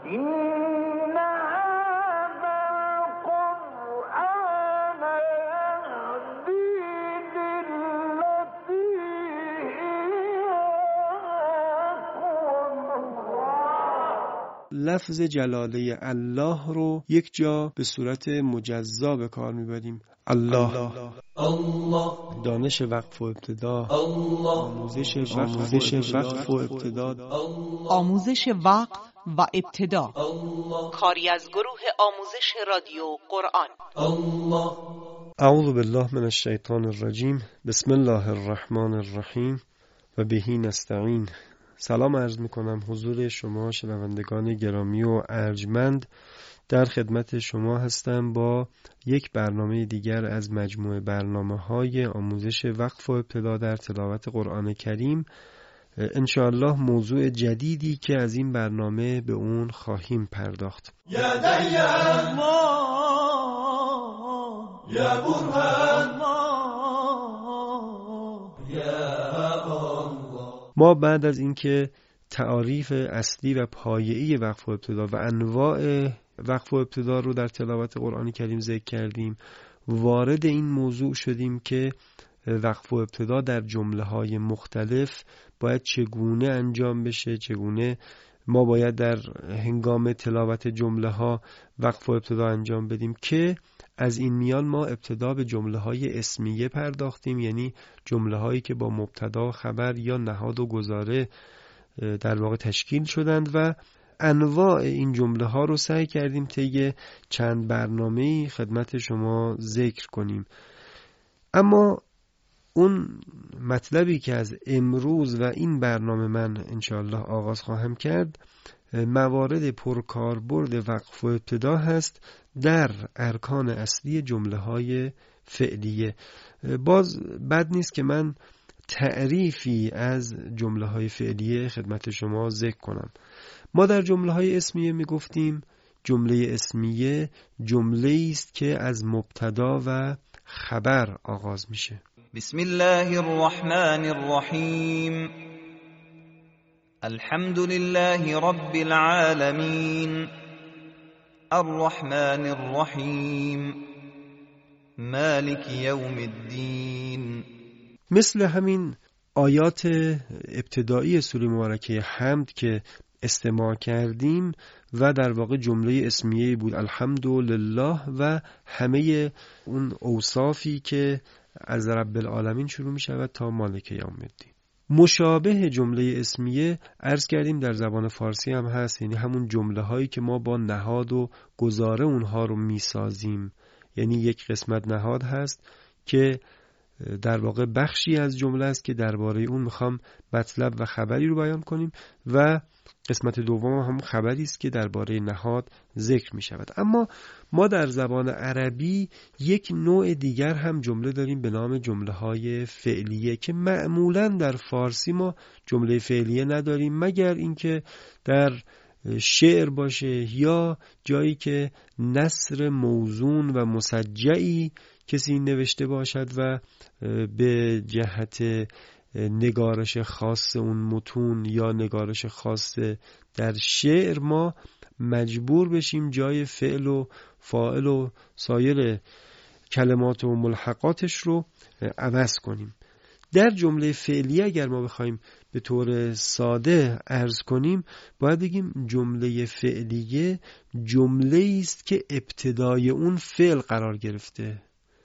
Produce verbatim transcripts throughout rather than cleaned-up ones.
لفظ جلاله الله رو یک جا به صورت مجزا به کار میبریم. الله. الله. الله. دانش وقف و ابتدا. الله. آموزش آموزش وقف و ابتدا. آموزش وقف و ابتدا. الله. کاری از گروه آموزش رادیو قرآن. الله. اعوذ بالله من الشیطان الرجیم. بسم الله الرحمن الرحیم و بهی نستعین. سلام عرض میکنم حضور شما شنوندگان گرامی و ارجمند. در خدمت شما هستم با یک برنامه دیگر از مجموعه برنامه‌های آموزش وقف و ابتدا در تلاوت قرآن کریم. انشاءالله موضوع جدیدی که از این برنامه به اون خواهیم پرداخت. یا دیان ما یا برهان ما بعد از اینکه تعاریف اصلی و پایه‌ای وقف و ابتدا و انواع وقف و ابتدا رو در تلاوت قرآن کریم ذکر کردیم، وارد این موضوع شدیم که وقف و ابتدا در جمله‌های مختلف باید چگونه انجام بشه، چگونه ما باید در هنگام تلاوت جمله‌ها وقف و ابتدا انجام بدیم، که از این میان ما ابتدا به جمله‌های اسمیه پرداختیم، یعنی جمله‌هایی که با مبتدا و خبر یا نهاد و گزاره در واقع تشکیل شدند و انواع این جمله‌ها رو سعی کردیم طی چند برنامه‌ای خدمت شما ذکر کنیم. اما اون مطلبی که از امروز و این برنامه من انشاءالله آغاز خواهم کرد، موارد پرکاربرد وقف و ابتدا هست در ارکان اصلی جمله‌های فعلیه. باز بد نیست که من تعریفی از جمله‌های فعلیه خدمت شما ذکر کنم. ما در جمله‌های اسمیه میگفتیم جمله اسمیه جمله‌ای است که از مبتدا و خبر آغاز میشه. بسم الله الرحمن الرحیم. الحمد لله رب العالمین الرحمن الرحیم مالک یوم الدین. مثل همین آیات ابتدایی سوره مبارکه حمد که استماع کردیم و در واقع جمله اسمیه بود الحمدلله و همه اون اوصافی که از رب العالمین شروع می شود تا مالک یوم الدین. مشابه جمله اسمیه عرض کردیم در زبان فارسی هم هست، یعنی همون جمله هایی که ما با نهاد و گزاره اونها رو می سازیم. یعنی یک قسمت نهاد هست که در واقع بخشی از جمله است که درباره اون میخوام مطلب و خبری رو بیان کنیم و قسمت دوم هم خبری است که درباره نهاد ذکر می شود. اما ما در زبان عربی یک نوع دیگر هم جمله داریم به نام جمله های فعلیه که معمولا در فارسی ما جمله فعلیه نداریم، مگر اینکه در شعر باشه یا جایی که نثر موزون و مسجعی کسی نوشته باشد و به جهت نگارش خاص اون متون یا نگارش خاص در شعر ما مجبور بشیم جای فعل و فاعل و سایر کلمات و ملحقاتش رو عوض کنیم. در جمله فعلی اگر ما بخوایم به طور ساده عرض کنیم باید بگیم جمله فعلیه جمله است که ابتدای اون فعل قرار گرفته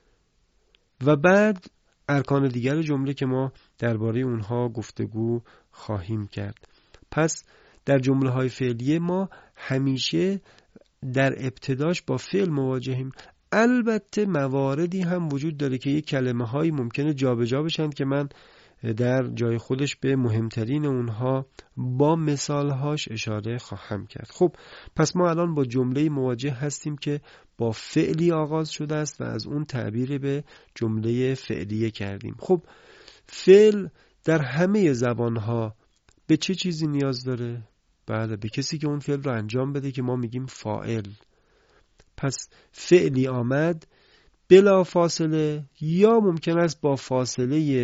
و بعد ارکان دیگر جمله که ما درباره اونها گفتگو خواهیم کرد. پس در جمله های فعلیه ما همیشه در ابتداش با فعل مواجهیم. البته مواردی هم وجود داره که یک کلمه هایی ممکنه جابجا بشن که من در جای خودش به مهمترین اونها با مثالهاش اشاره خواهم کرد. خب پس ما الان با جمله مواجه هستیم که با فعلی آغاز شده است و از اون تعبیر به جمله فعلیه کردیم. خب فعل در همه زبانها به چه چیزی نیاز داره؟ بله، به کسی که اون فعل رو انجام بده که ما میگیم فاعل. پس فعلی آمد بلا فاصله یا ممکن است با فاصله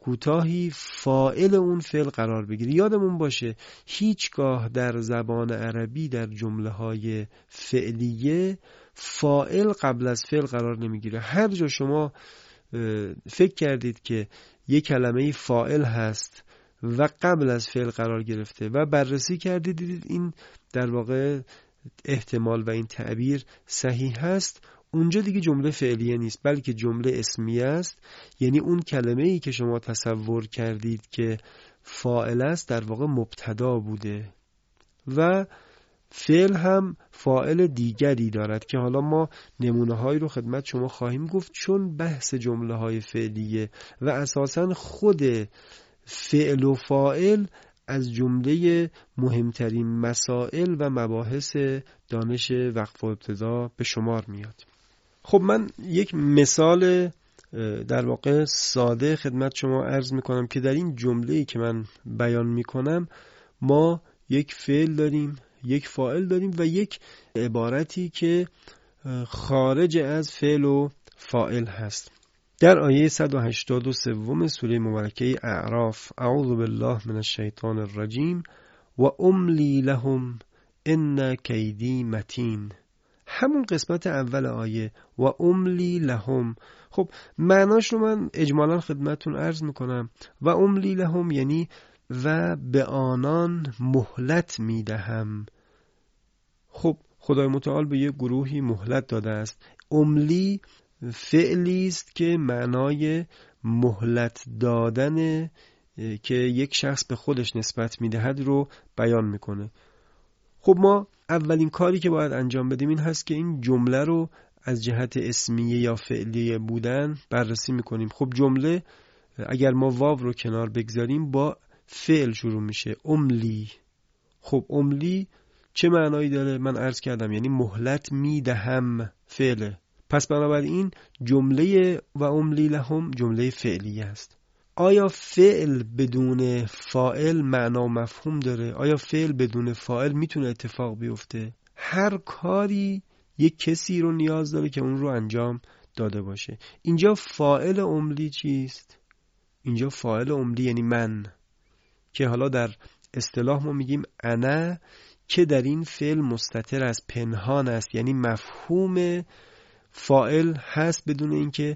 کوتاهی فاعل اون فعل قرار بگیره. یادمون باشه هیچگاه در زبان عربی در جمله های فعلیه فاعل قبل از فعل قرار نمیگیره. هر جا شما فکر کردید که یک کلمه فاعل هست و قبل از فعل قرار گرفته و بررسی کردید دیدید این در واقع احتمال و این تعبیر صحیح هست، اونجا دیگه جمله فعلیه نیست بلکه جمله اسمیه است. یعنی اون کلمه‌ای که شما تصور کردید که فاعل است در واقع مبتدا بوده و فعل هم فاعل دیگری دارد که حالا ما نمونه‌هایی رو خدمت شما خواهیم گفت، چون بحث جمله‌های فعلیه و اساساً خود فعل و فاعل از جمله مهمترین مسائل و مباحث دانش وقف و ابتدا به شمار میاد. خب من یک مثال در واقع ساده خدمت شما عرض میکنم که در این جمله‌ای که من بیان میکنم ما یک فعل داریم، یک فاعل داریم و یک عبارتی که خارج از فعل و فاعل هست. در آیه صد و هشتاد و سه سوره مبارکه اعراف: اعوذ بالله من الشیطان الرجیم و املی لهم ان کیدی متین. همون قسمت اول آیه و املی لهم، خب معناش رو من اجمالا خدمتون عرض میکنم. و املی لهم یعنی و به آنان مهلت میدهم. خب خدای متعال به یک گروهی مهلت داده است. املی فعلی است که معنای مهلت دادن که یک شخص به خودش نسبت میدهد رو بیان میکنه. خب ما اولین کاری که باید انجام بدیم این هست که این جمله رو از جهت اسمیه یا فعلیه بودن بررسی میکنیم. خب جمله اگر ما واو رو کنار بگذاریم با فعل شروع میشه، املی. خب املی چه معنایی داره؟ من عرض کردم یعنی مهلت میدهم، فعله. پس بنابراین جمله و املی لهم جمله فعلیه است. آیا فعل بدون فاعل معنا و مفهوم داره؟ آیا فعل بدون فاعل میتونه اتفاق بیفته؟ هر کاری یک کسی رو نیاز داره که اون رو انجام داده باشه. اینجا فاعل املی چیست؟ اینجا فاعل املی یعنی من، که حالا در اصطلاح ما میگیم انا، که در این فعل مستتر از پنهان است، یعنی مفهوم فاعل هست بدون اینکه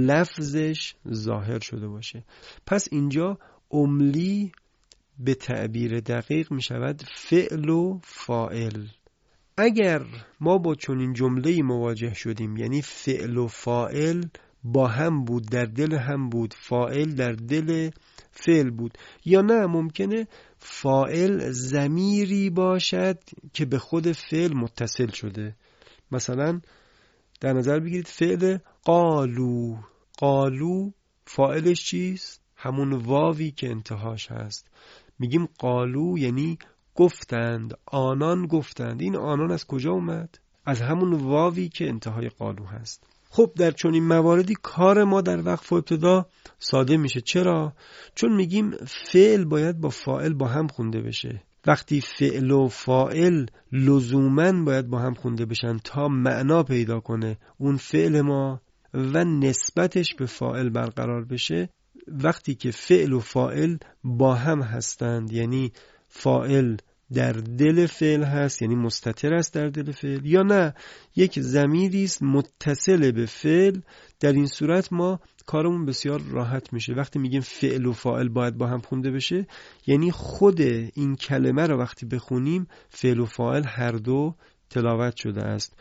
لفظش ظاهر شده باشه. پس اینجا املی به تعبیر دقیق می شود فعل و فاعل. اگر ما با چنین جمله‌ای مواجه شدیم، یعنی فعل و فاعل با هم بود، در دل هم بود، فاعل در دل فعل بود، یا نه ممکنه فاعل ضمیری باشد که به خود فعل متصل شده. مثلا در نظر بگیرید فعل قالو. قالو فاعلش چیست؟ همون واوی که انتهاش هست. میگیم قالو یعنی گفتند، آنان گفتند. این آنان از کجا اومد؟ از همون واوی که انتهای قالو هست. خب در چنین مواردی کار ما در وقف و ابتدا ساده میشه. چرا؟ چون میگیم فعل باید با فاعل با هم خونده بشه. وقتی فعل و فاعل لزوماً باید با هم خونده بشن تا معنا پیدا کنه اون فعل ما و نسبتش به فاعل برقرار بشه، وقتی که فعل و فاعل با هم هستند، یعنی فاعل در دل فعل هست، یعنی مستتر است در دل فعل، یا نه یک ضمیری است متصل به فعل، در این صورت ما کارمون بسیار راحت میشه. وقتی میگیم فعل و فاعل باید با هم خونده بشه، یعنی خود این کلمه رو وقتی بخونیم فعل و فاعل هر دو تلاوت شده است.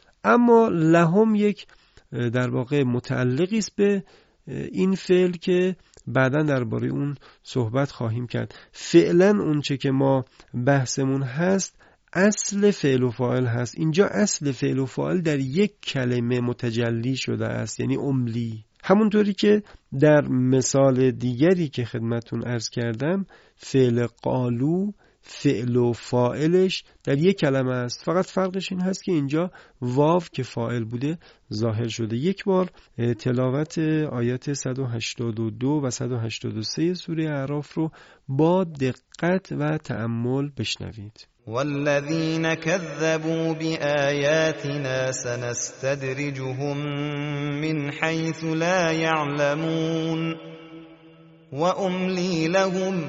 اما لهم یک در واقع متعلقی است به این فعل که بعداً درباره اون صحبت خواهیم کرد. فعلاً اون چه که ما بحثمون هست اصل فعل و فاعل هست. اینجا اصل فعل و فاعل در یک کلمه متجلی شده است، یعنی املی. همونطوری که در مثال دیگری که خدمتون عرض کردم فعل قالو فعل و فاعلش در یک کلمه است، فقط فرقش این هست که اینجا واو که فاعل بوده ظاهر شده. یک بار تلاوت آیات صد و هشتاد و دو و صد و هشتاد و سه سوره اعراف رو با دقت و تأمل بشنوید. والذین كذبوا بآیاتنا سنستدرجهم من حیث لا یعلمون و املی لهم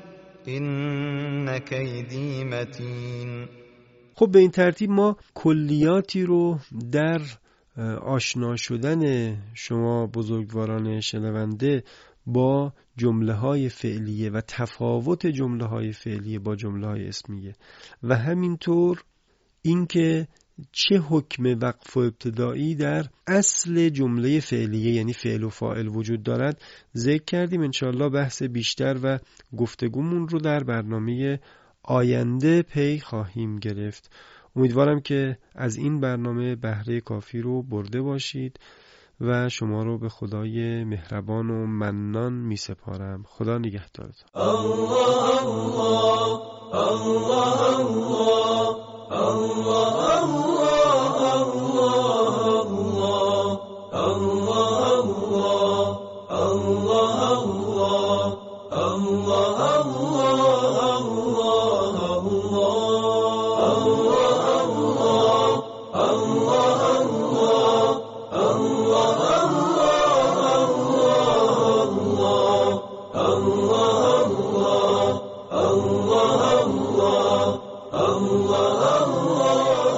ان کیدی متین. خب به این ترتیب ما کلیاتی رو در آشنا شدن شما بزرگواران شنونده با جمله های فعلیه و تفاوت جمله های فعلیه با جمله های اسمیه و همینطور اینکه چه حکم وقف و ابتدایی در اصل جمله فعلیه یعنی فعل و فاعل وجود دارد ذکر کردیم. انشاءالله بحث بیشتر و گفتگومون رو در برنامه آینده پی خواهیم گرفت. امیدوارم که از این برنامه بهره کافی رو برده باشید و شما رو به خدای مهربان و منان می سپارم. خدا نگهدارتون. الله الله الله الله الله الله الله الله